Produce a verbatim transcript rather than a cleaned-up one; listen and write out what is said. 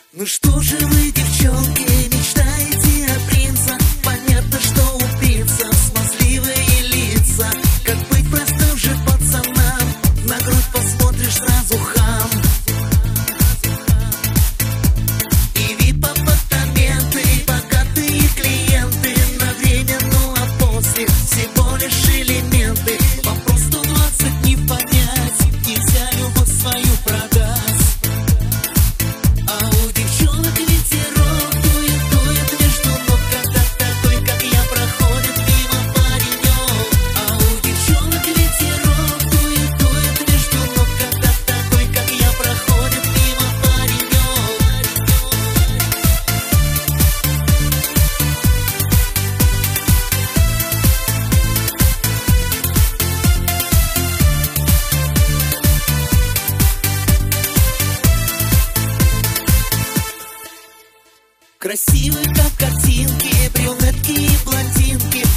Ну что же вы, девчонки, мечтаете о принца? Понятно, что у принцев смазливые лица. Как быть простым же пацанам? На грудь посмотришь, сразу хам. И вип-апартаменты, и богатые клиенты. На время, ну а после всего лишь элементы. Вопрос сто двадцать не понять, нельзя любовь свою продать. Красивые, как картинки, брюнетки и блондинки.